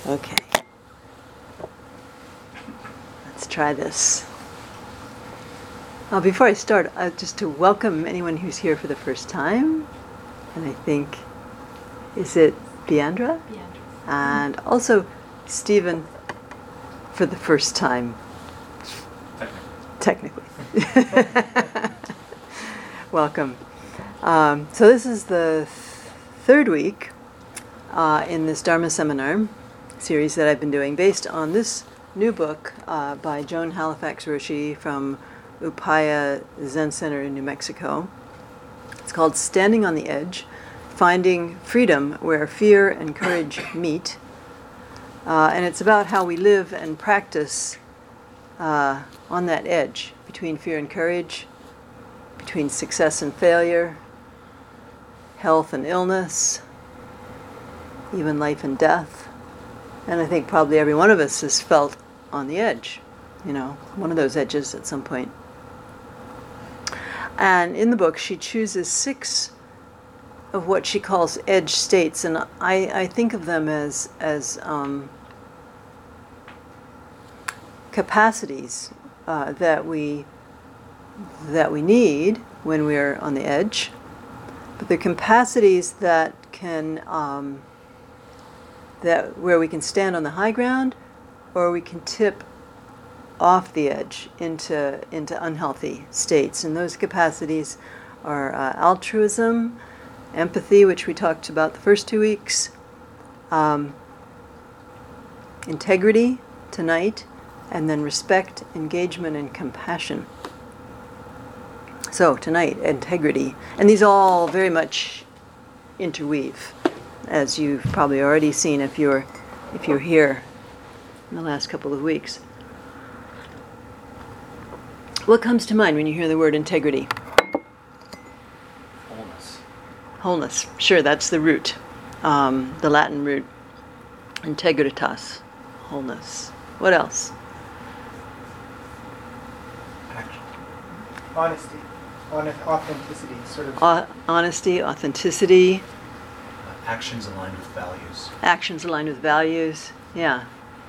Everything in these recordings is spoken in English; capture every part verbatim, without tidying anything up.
Okay. Let's try this. Uh, before I start, uh, just to welcome anyone who's here for the first time. And I think, is it Biandra? Biandra. And also Stephen for the first time. Technically. Technically. Welcome. Um, so this is the th- third week uh, in this Dharma seminar series that I've been doing based on this new book uh, by Joan Halifax Roshi from Upaya Zen Center in New Mexico. It's called Standing on the Edge, Finding Freedom Where Fear and Courage Meet. Uh, and it's about how we live and practice uh, on that edge between fear and courage, between success and failure, health and illness, even life and death. And I think probably every one of us has felt on the edge, you know, one of those edges at some point. And in the book, she chooses six of what she calls edge states, and I, I think of them as as um, capacities uh, that we that we need when we're on the edge, but they're capacities that can um, that where we can stand on the high ground, or we can tip off the edge into into unhealthy states. And those capacities are uh, altruism, empathy, which we talked about the first two weeks, um, integrity tonight, and then respect, engagement, and compassion. So tonight, integrity. And these all very much interweave, as you've probably already seen if you're if you're here in the last couple of weeks. What comes to mind when you hear the word integrity? Wholeness. Wholeness. Sure, that's the root, um, the Latin root. Integritas, wholeness. What else? Action. Honesty, Honest, authenticity, sort of. Uh, honesty, authenticity, Uh, actions aligned with values. actions aligned with values. Yeah.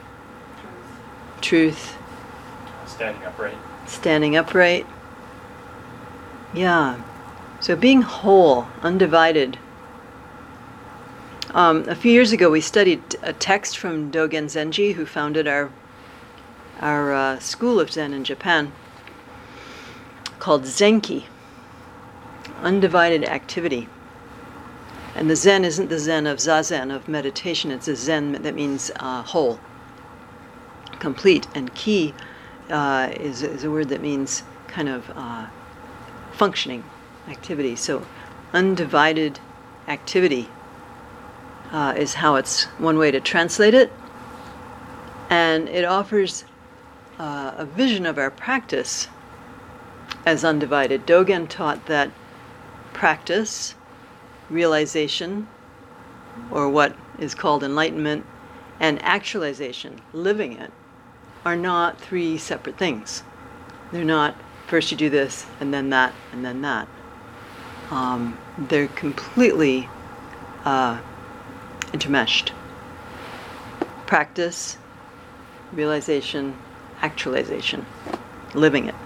Truth. Standing upright. Standing upright. Yeah. So being whole, undivided. Um, a few years ago, we studied a text from Dogen Zenji, who founded our our uh, school of Zen in Japan, called Zenki, undivided activity. And the Zen isn't the Zen of Zazen, of meditation. It's a Zen that means uh, whole, complete. And Ki uh, is, is a word that means kind of uh, functioning activity. So undivided activity uh, is how it's one way to translate it. And it offers uh, a vision of our practice as undivided. Dogen taught that practice, realization, or what is called enlightenment, and actualization, living it, are not three separate things. They're not first you do this, and then that, and then that. Um, they're completely uh, intermeshed. Practice, realization, actualization, living it.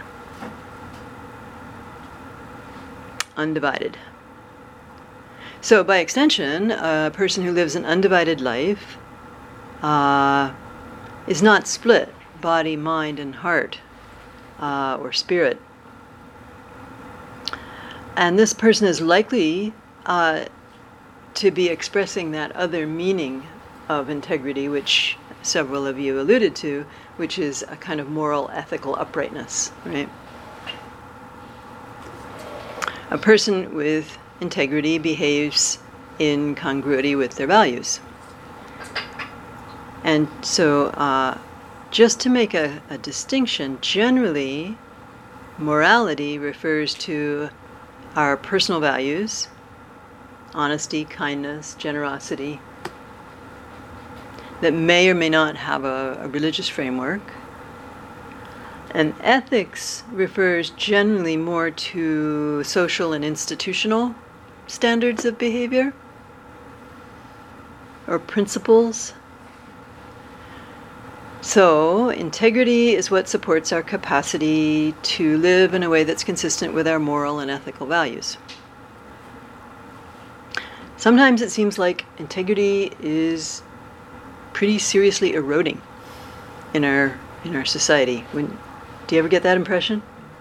Undivided. So by extension, a person who lives an undivided life uh, is not split, body, mind, and heart, uh, or spirit. And this person is likely uh, to be expressing that other meaning of integrity, which several of you alluded to, which is a kind of moral, ethical uprightness, right? A person with integrity behaves in congruity with their values. And so, uh, just to make a, a distinction, generally, morality refers to our personal values, honesty, kindness, generosity, that may or may not have a, a religious framework. And ethics refers generally more to social and institutional standards of behavior or principles. So, integrity is what supports our capacity to live in a way that's consistent with our moral and ethical values. Sometimes it seems like integrity is pretty seriously eroding in our in our society. When, do you ever get that impression?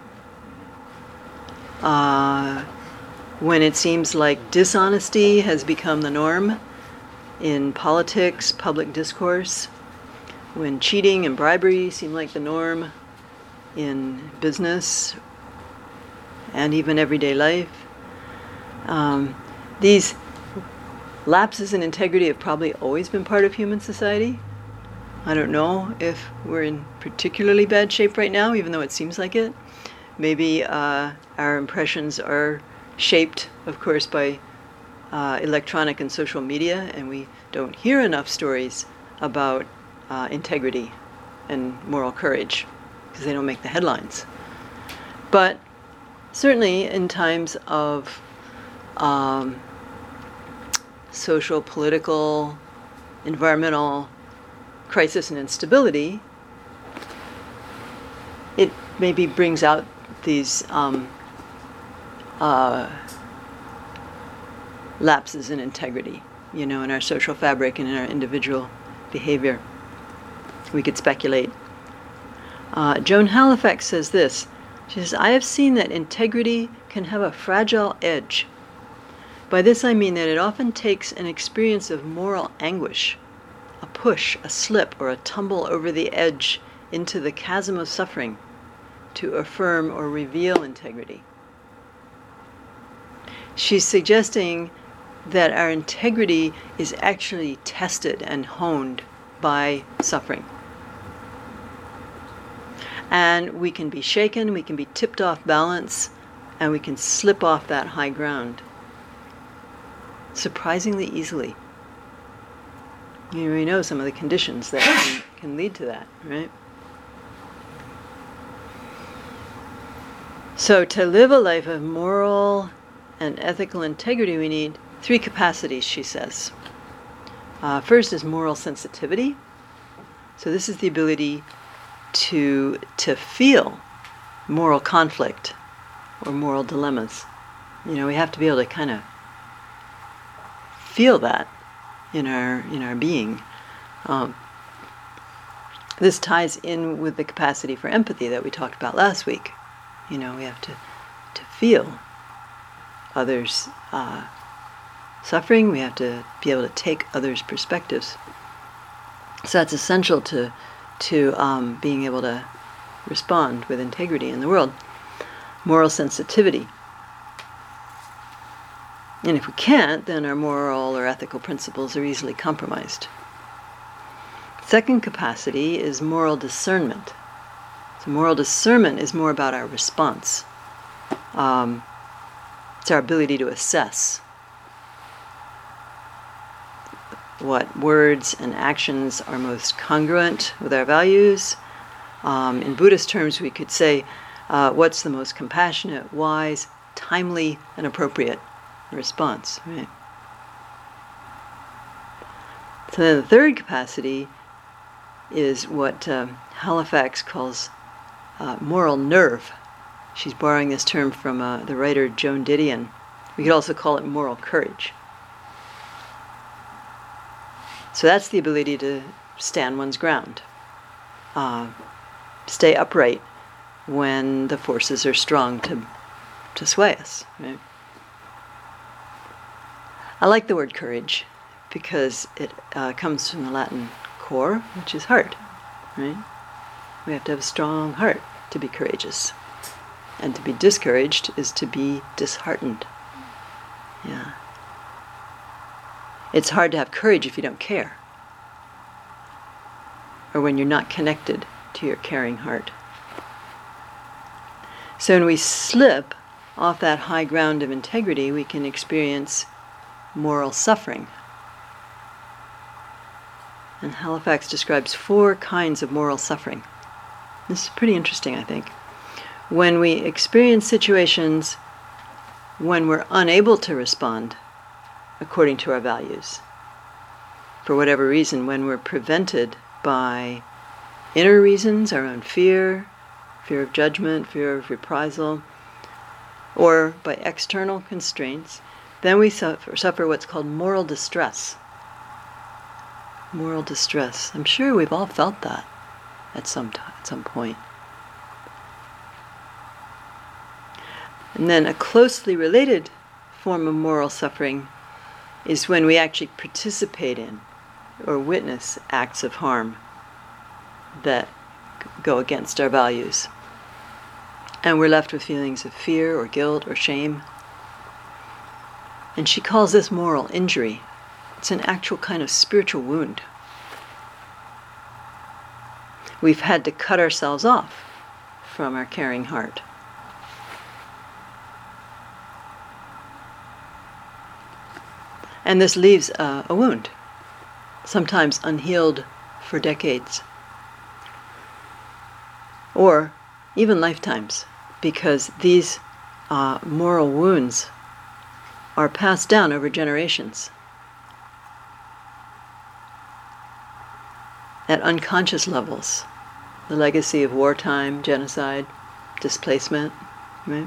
Uh, when it seems like dishonesty has become the norm in politics, public discourse, when cheating and bribery seem like the norm in business and even everyday life. Um, these lapses in integrity have probably always been part of human society. I don't know if we're in particularly bad shape right now, even though it seems like it. Maybe uh, our impressions are shaped, of course, by uh, electronic and social media, and we don't hear enough stories about uh, integrity and moral courage because they don't make the headlines. But certainly in times of um, social, political, environmental crisis and instability, it maybe brings out these um, uh, lapses in integrity, you know, in our social fabric and in our individual behavior. We could speculate. Uh, Joan Halifax says this. She says, I have seen that integrity can have a fragile edge. By this I mean that it often takes an experience of moral anguish, a push, a slip, or a tumble over the edge into the chasm of suffering to affirm or reveal integrity. She's suggesting that our integrity is actually tested and honed by suffering. And we can be shaken, we can be tipped off balance, and we can slip off that high ground surprisingly easily. You know, we know some of the conditions that can, can lead to that, right? So to live a life of moral and ethical integrity, we need three capacities, she says. Uh, first is moral sensitivity. So this is the ability to to feel moral conflict or moral dilemmas. You know, we have to be able to kind of feel that in our in our being. Um, this ties in with the capacity for empathy that we talked about last week. You know, we have to to feel others' uh, suffering. We have to be able to take others' perspectives. So that's essential to to um, being able to respond with integrity in the world. Moral sensitivity. And if we can't, then our moral or ethical principles are easily compromised. Second capacity is moral discernment. So moral discernment is more about our response. Um, it's our ability to assess what words and actions are most congruent with our values. Um, in Buddhist terms, we could say, uh, what's the most compassionate, wise, timely, and appropriate response, right? So then the third capacity is what um, Halifax calls uh, moral nerve. She's borrowing this term from uh, the writer Joan Didion. We could also call it moral courage. So that's the ability to stand one's ground, uh, stay upright when the forces are strong to to sway us. Right? I like the word courage because it uh, comes from the Latin cor, which is heart. Right? We have to have a strong heart to be courageous, and to be discouraged is to be disheartened. Yeah. It's hard to have courage if you don't care, or when you're not connected to your caring heart. So when we slip off that high ground of integrity, we can experience moral suffering. And Halifax describes four kinds of moral suffering. This is pretty interesting, I think. When we experience situations when we're unable to respond according to our values, for whatever reason, when we're prevented by inner reasons, our own fear, fear of judgment, fear of reprisal, or by external constraints, then we suffer, suffer what's called moral distress. Moral distress. I'm sure we've all felt that at some time, at some point. And then a closely related form of moral suffering is when we actually participate in or witness acts of harm that go against our values. And we're left with feelings of fear or guilt or shame. And she calls this moral injury. It's an actual kind of spiritual wound. We've had to cut ourselves off from our caring heart. And this leaves a, a wound, sometimes unhealed for decades, or even lifetimes, because these uh, moral wounds are passed down over generations at unconscious levels. The legacy of wartime, genocide, displacement, right?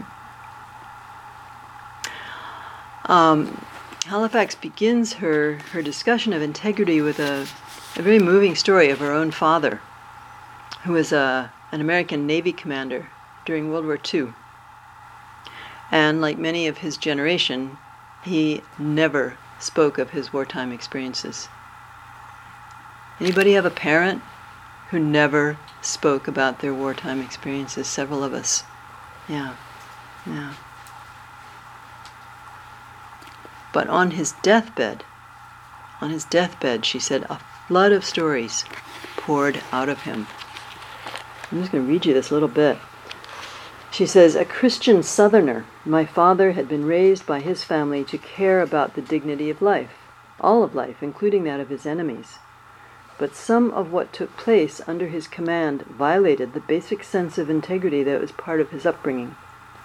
Um, Halifax begins her, her discussion of integrity with a, a very moving story of her own father, who was a, an American Navy commander during World War Two. And like many of his generation, he never spoke of his wartime experiences. Anybody have a parent who never spoke about their wartime experiences? Several of us. Yeah, yeah. But on his deathbed, on his deathbed, she said, a flood of stories poured out of him. I'm just going to read you this little bit. She says, a Christian Southerner, my father had been raised by his family to care about the dignity of life, all of life, including that of his enemies. But some of what took place under his command violated the basic sense of integrity that was part of his upbringing.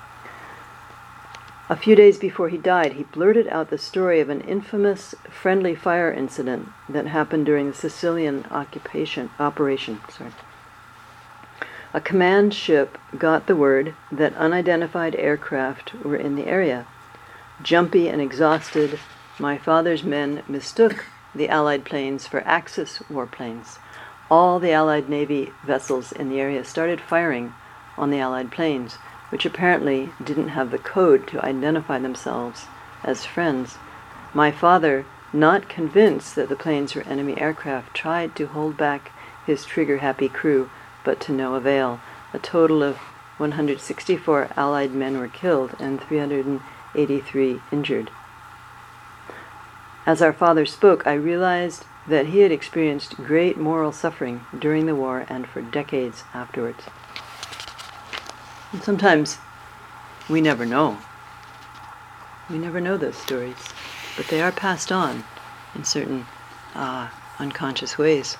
A few days before he died, he blurted out the story of an infamous friendly fire incident that happened during the Sicilian occupation operation. Sorry. A command ship got the word that unidentified aircraft were in the area. Jumpy and exhausted, my father's men mistook the Allied planes for Axis warplanes. All the Allied Navy vessels in the area started firing on the Allied planes, which apparently didn't have the code to identify themselves as friends. My father, not convinced that the planes were enemy aircraft, tried to hold back his trigger-happy crew, but to no avail. A total of one hundred sixty-four Allied men were killed and three hundred eighty-three injured. As our father spoke, I realized that he had experienced great moral suffering during the war and for decades afterwards. And sometimes we never know. We never know those stories, but they are passed on in certain uh, unconscious ways.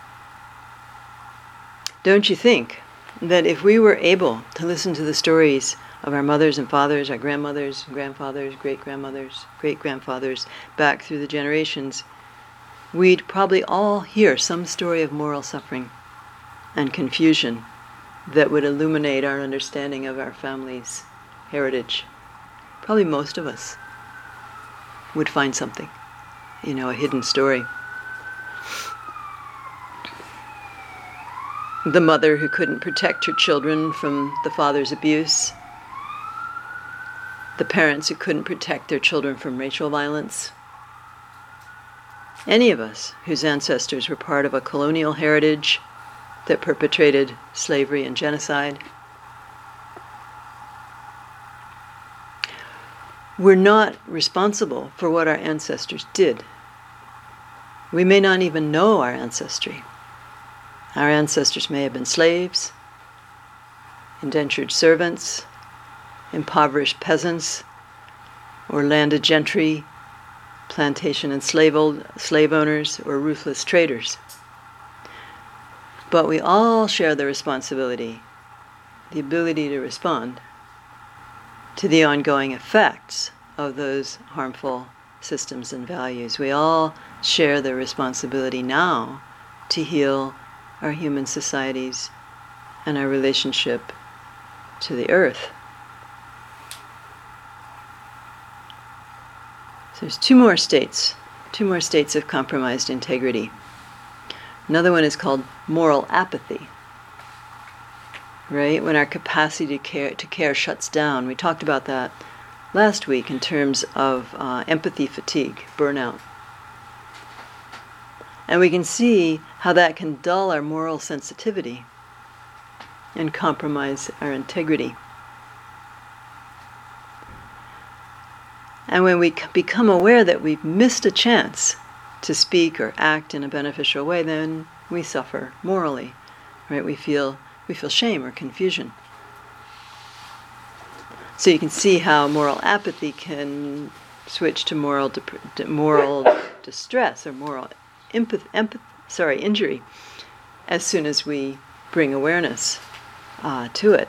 Don't you think that if we were able to listen to the stories of our mothers and fathers, our grandmothers, grandfathers, great-grandmothers, great-grandfathers, back through the generations, we'd probably all hear some story of moral suffering and confusion that would illuminate our understanding of our family's heritage. Probably most of us would find something, you know, a hidden story. The mother who couldn't protect her children from the father's abuse. The parents who couldn't protect their children from racial violence. Any of us whose ancestors were part of a colonial heritage that perpetrated slavery and genocide. We're not responsible for what our ancestors did. We may not even know our ancestry. Our ancestors may have been slaves, indentured servants, impoverished peasants, or landed gentry, plantation and slave, old, slave owners, or ruthless traders. But we all share the responsibility, the ability to respond to the ongoing effects of those harmful systems and values. We all share the responsibility now to heal our human societies and our relationship to the earth. So there's two more states, two more states of compromised integrity. Another one is called moral apathy, right? When our capacity to care, to care shuts down. We talked about that last week in terms of uh, empathy fatigue, burnout. And we can see how that can dull our moral sensitivity and compromise our integrity. And when we become aware that we've missed a chance to speak or act in a beneficial way, then we suffer morally, right? We feel we feel shame or confusion. So you can see how moral apathy can switch to moral dep- moral distress or moral empath- empath- sorry, injury as soon as we bring awareness uh, to it.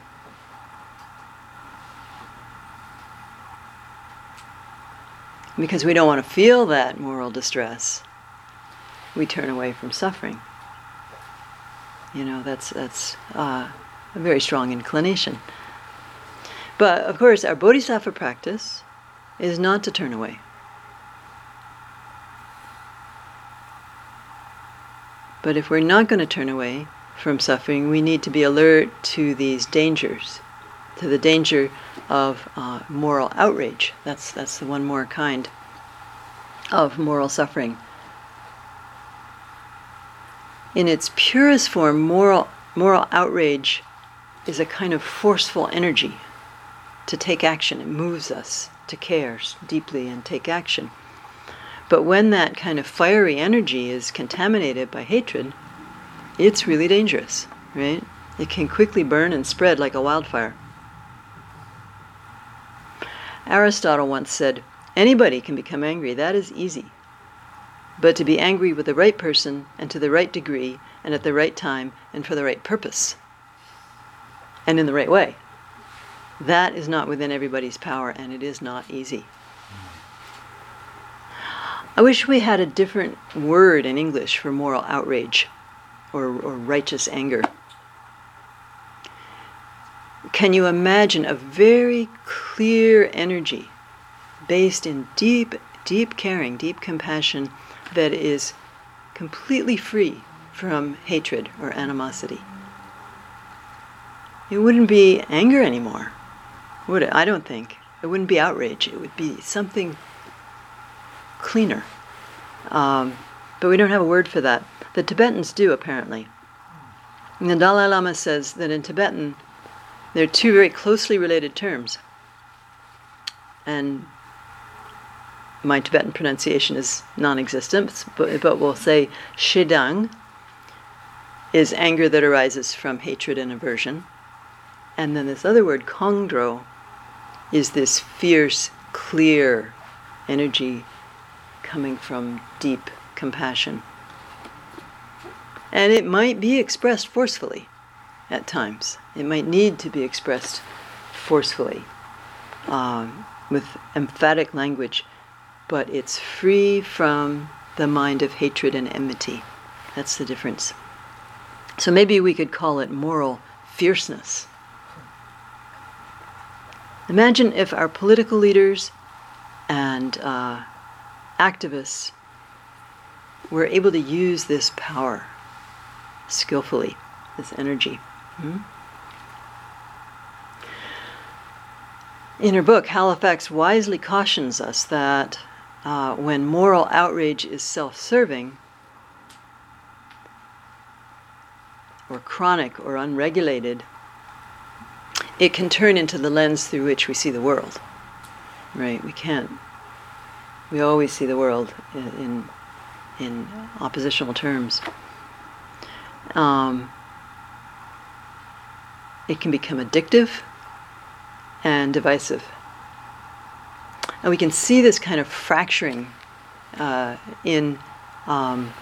Because we don't want to feel that moral distress, we turn away from suffering. You know, that's that's uh, a very strong inclination. But of course, our bodhisattva practice is not to turn away. But if we're not going to turn away from suffering, we need to be alert to these dangers, to the danger of uh, moral outrage. That's that's the one more kind of moral suffering. In its purest form, moral moral outrage is a kind of forceful energy to take action. It moves us to care deeply and take action. But when that kind of fiery energy is contaminated by hatred, it's really dangerous, right? It can quickly burn and spread like a wildfire. Aristotle once said, "Anybody can become angry, that is easy. But to be angry with the right person and to the right degree and at the right time and for the right purpose and in the right way, that is not within everybody's power, and it is not easy." I wish we had a different word in English for moral outrage or, or righteous anger. Can you imagine a very clear energy based in deep, deep caring, deep compassion that is completely free from hatred or animosity? It wouldn't be anger anymore, would it? I don't think. It wouldn't be outrage. It would be something cleaner. Um, but we don't have a word for that. The Tibetans do, apparently. And the Dalai Lama says that in Tibetan, there are two very closely related terms. And my Tibetan pronunciation is non-existent, but, but we'll say Shedang is anger that arises from hatred and aversion. And then this other word, Kongdro, is this fierce, clear energy coming from deep compassion. And it might be expressed forcefully at times. It might need to be expressed forcefully um, with emphatic language, but it's free from the mind of hatred and enmity. That's the difference. So maybe we could call it moral fierceness. Imagine if our political leaders and uh, activists were able to use this power skillfully, this energy. Hmm? In her book, Halifax wisely cautions us that uh, when moral outrage is self-serving, or chronic or unregulated, it can turn into the lens through which we see the world. Right? We can't. We always see the world in in, in oppositional terms. Um, it can become addictive and divisive. And we can see this kind of fracturing uh, in um,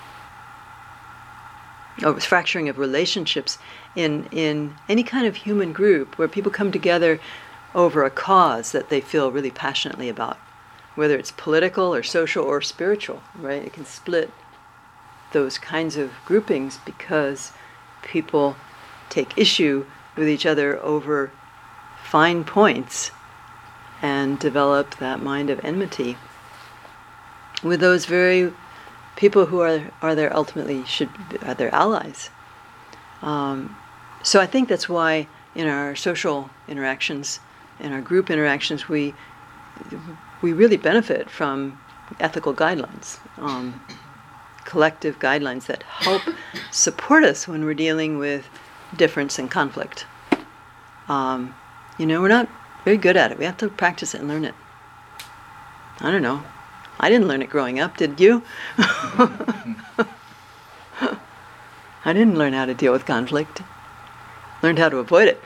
oh, fracturing of relationships in, in any kind of human group where people come together over a cause that they feel really passionately about, whether it's political or social or spiritual, right? It can split those kinds of groupings because people take issue with each other over fine points and develop that mind of enmity with those very people who are are their ultimately should are their allies. Um, so I think that's why in our social interactions, in our group interactions, we we really benefit from ethical guidelines, um, collective guidelines that help support us when we're dealing with difference and conflict. Um, you know, we're not very good at it. We have to practice it and learn it. I don't know. I didn't learn it growing up, did you? I didn't learn how to deal with conflict. Learned how to avoid it.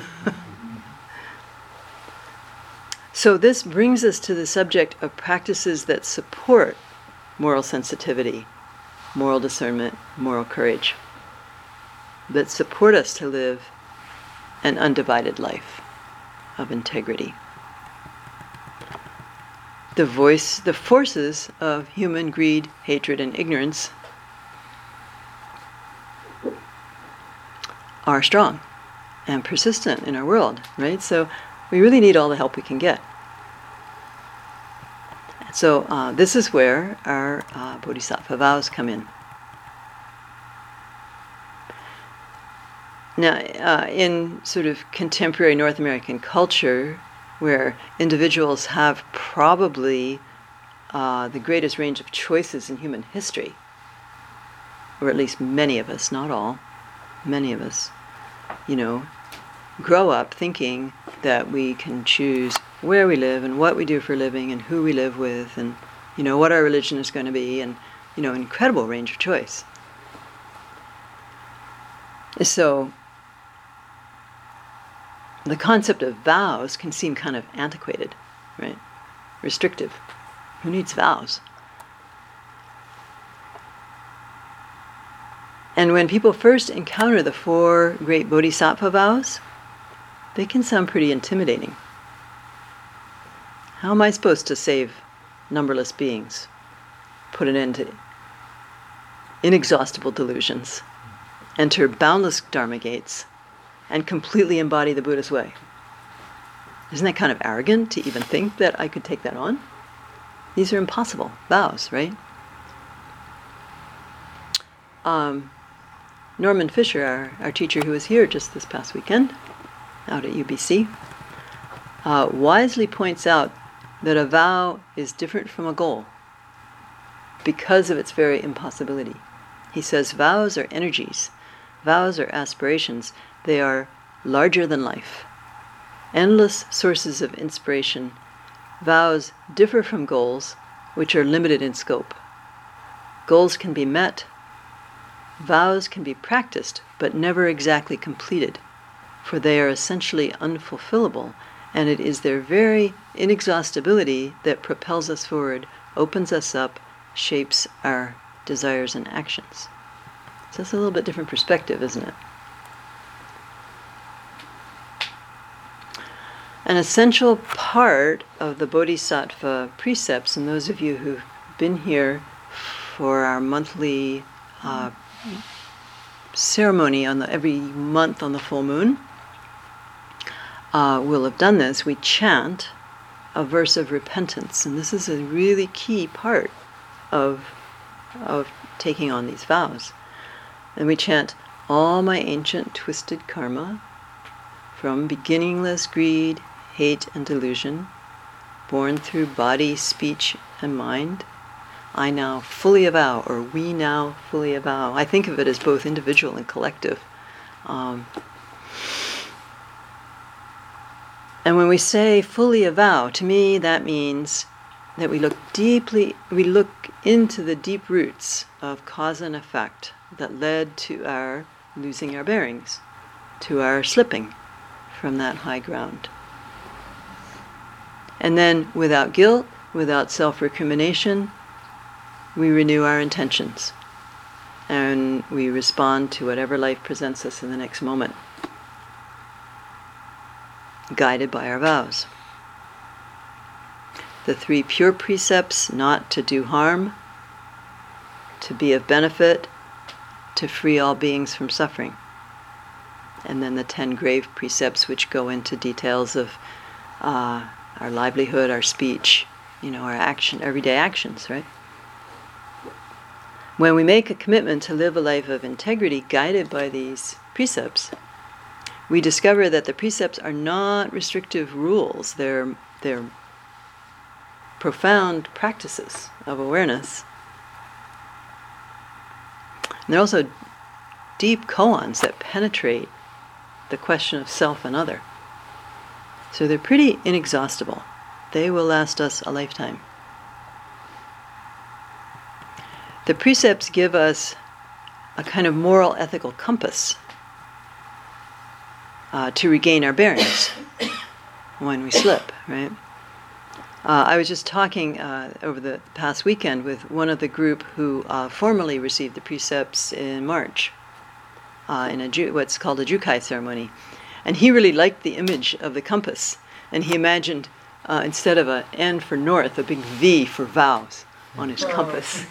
So this brings us to the subject of practices that support moral sensitivity, moral discernment, moral courage, that support us to live an undivided life of integrity. The voice, the forces of human greed, hatred, and ignorance are strong and persistent in our world, right? So we really need all the help we can get. So uh, this is where our uh, Bodhisattva vows come in. Now, uh, in sort of contemporary North American culture, where individuals have probably uh, the greatest range of choices in human history, or at least many of us, not all, many of us, you know, grow up thinking that we can choose where we live and what we do for a living and who we live with and, you know, what our religion is going to be and, you know, incredible range of choice. So the concept of vows can seem kind of antiquated, right? Restrictive. Who needs vows? And when people first encounter the four great Bodhisattva vows, they can sound pretty intimidating. How am I supposed to save numberless beings, put an end to inexhaustible delusions, enter boundless Dharma gates, and completely embody the Buddhist way? Isn't that kind of arrogant to even think that I could take that on? These are impossible vows, right? Um, Norman Fisher, our, our teacher who was here just this past weekend, out at U B C, uh, wisely points out that a vow is different from a goal because of its very impossibility. He says vows are energies, vows are aspirations, they are larger than life, endless sources of inspiration. Vows differ from goals, which are limited in scope. Goals can be met, vows can be practiced, but never exactly completed, for they are essentially unfulfillable, and it is their very inexhaustibility that propels us forward, opens us up, shapes our desires and actions. So that's a little bit different perspective, isn't it? An essential part of the Bodhisattva precepts, and those of you who've been here for our monthly uh, ceremony on the, every month on the full moon, uh, will have done this. We chant a verse of repentance, and this is a really key part of of taking on these vows. And we chant, all my ancient twisted karma, from beginningless greed, hate, and delusion, born through body, speech, and mind, I now fully avow, or we now fully avow. I think of it as both individual and collective. Um, and when we say fully avow, to me that means that we look deeply, we look into the deep roots of cause and effect that led to our losing our bearings, to our slipping from that high ground. And then, without guilt, without self-recrimination, we renew our intentions and we respond to whatever life presents us in the next moment, guided by our vows. The three pure precepts, not to do harm, to be of benefit, to free all beings from suffering. And then the ten grave precepts, which go into details of uh, our livelihood, our speech, you know, our action, everyday actions, right? When we make a commitment to live a life of integrity guided by these precepts, we discover that the precepts are not restrictive rules. They're, they're profound practices of awareness. And they're also deep koans that penetrate the question of self and other. So they're pretty inexhaustible. They will last us a lifetime. The precepts give us a kind of moral ethical compass uh, to regain our bearings when we slip, right? Uh, I was just talking uh, over the past weekend with one of the group who uh, formally received the precepts in March uh, in a ju- what's called a Jukai ceremony. And he really liked the image of the compass. And he imagined, uh, instead of an N for north, a big V for vows on his compass.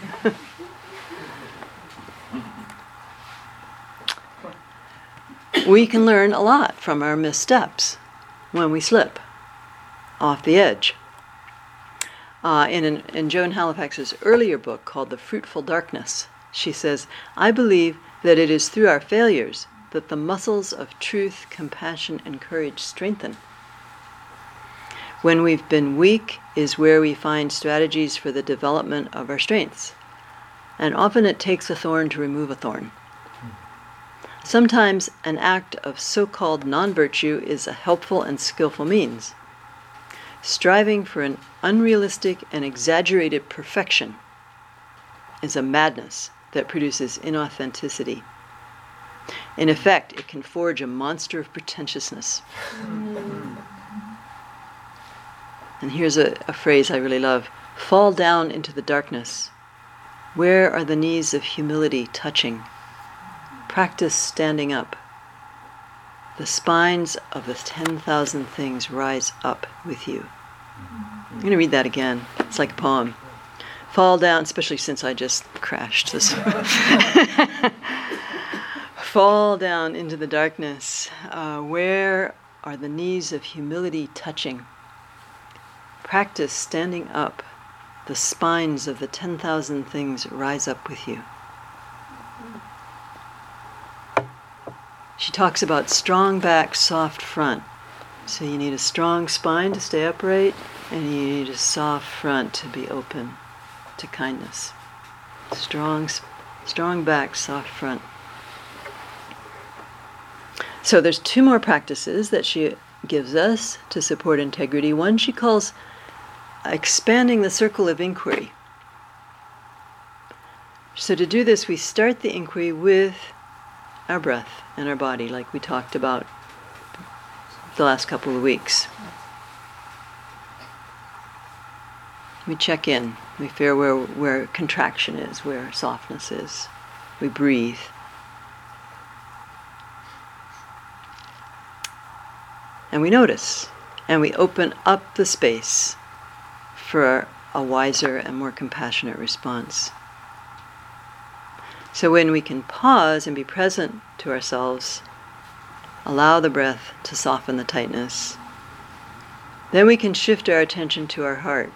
We can learn a lot from our missteps when we slip off the edge. Uh, in, an, in Joan Halifax's earlier book called The Fruitful Darkness, she says, "I believe that it is through our failures that the muscles of truth, compassion, and courage strengthen. When we've been weak is where we find strategies for the development of our strengths. And often it takes a thorn to remove a thorn. Sometimes an act of so-called non-virtue is a helpful and skillful means. Striving for an unrealistic and exaggerated perfection is a madness that produces inauthenticity. In effect, it can forge a monster of pretentiousness." And here's a, a phrase I really love. "Fall down into the darkness. Where are the knees of humility touching? Practice standing up. The spines of the ten thousand things rise up with you." I'm going to read that again. It's like a poem. Fall down, especially since I just crashed this. Fall down into the darkness. Uh, where are the knees of humility touching? Practice standing up. The spines of the ten thousand things rise up with you. She talks about strong back, soft front. So you need a strong spine to stay upright, and you need a soft front to be open to kindness. Strong, strong back, soft front. So there's two more practices that she gives us to support integrity. One she calls expanding the circle of inquiry. So to do this, we start the inquiry with our breath and our body, like we talked about the last couple of weeks. We check in. We feel where, where contraction is, where softness is. We breathe. And we notice. And we open up the space for a wiser and more compassionate response. So when we can pause and be present to ourselves, allow the breath to soften the tightness, then we can shift our attention to our heart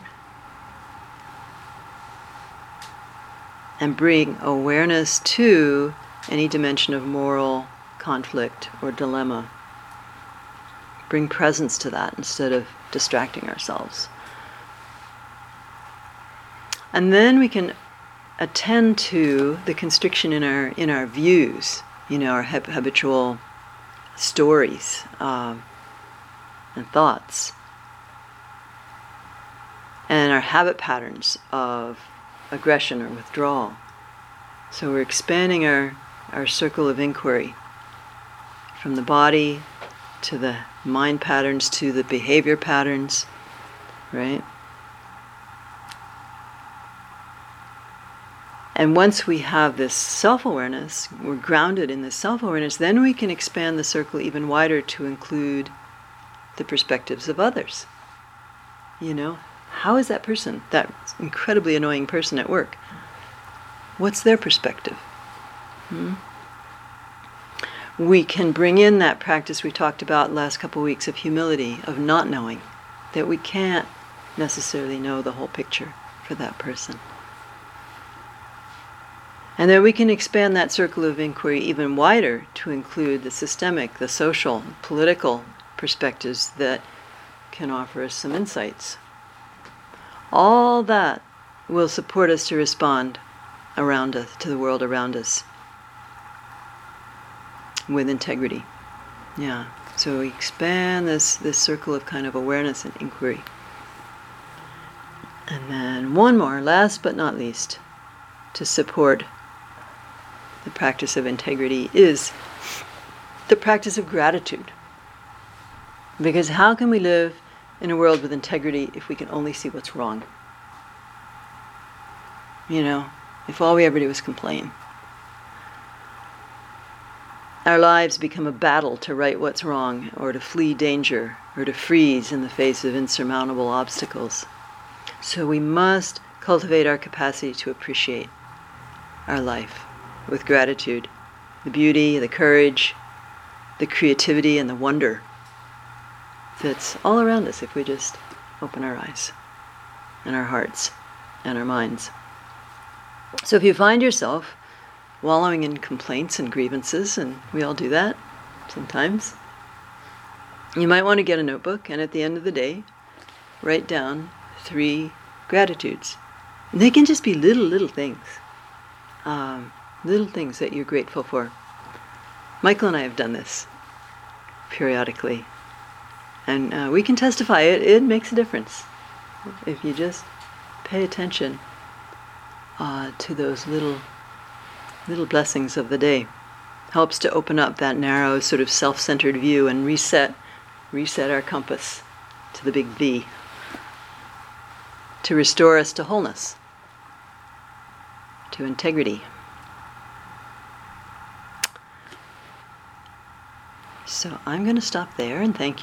and bring awareness to any dimension of moral conflict or dilemma. Bring presence to that instead of distracting ourselves. And then we can attend to the constriction in our in our views, you know, our hab- habitual stories um, and thoughts, and our habit patterns of aggression or withdrawal. So we're expanding our, our circle of inquiry from the body to the mind patterns to the behavior patterns, right? And once we have this self-awareness, we're grounded in this self-awareness, then we can expand the circle even wider to include the perspectives of others. You know, how is that person, that incredibly annoying person at work? What's their perspective? Hmm? We can bring in that practice we talked about last couple of weeks of humility, of not knowing, that we can't necessarily know the whole picture for that person. And then we can expand that circle of inquiry even wider to include the systemic, the social, political perspectives that can offer us some insights. All that will support us to respond around us, to the world around us, with integrity. Yeah. So we expand this, this circle of kind of awareness and inquiry. And then one more, last but not least, to support the practice of integrity is the practice of gratitude. Because how can we live in a world with integrity if we can only see what's wrong? You know, if all we ever do is complain. Our lives become a battle to right what's wrong, or to flee danger, or to freeze in the face of insurmountable obstacles. So we must cultivate our capacity to appreciate our life with gratitude, the beauty, the courage, the creativity, and the wonder that's all around us if we just open our eyes and our hearts and our minds. So if you find yourself wallowing in complaints and grievances, and we all do that sometimes, you might want to get a notebook and at the end of the day, write down three gratitudes. And they can just be little, little things. Um, little things that you're grateful for. Michael and I have done this periodically. And uh, we can testify it, it makes a difference. If you just pay attention uh, to those little little blessings of the day. Helps to open up that narrow sort of self-centered view and reset, reset our compass to the big V. To restore us to wholeness, to integrity. So I'm going to stop there and thank you.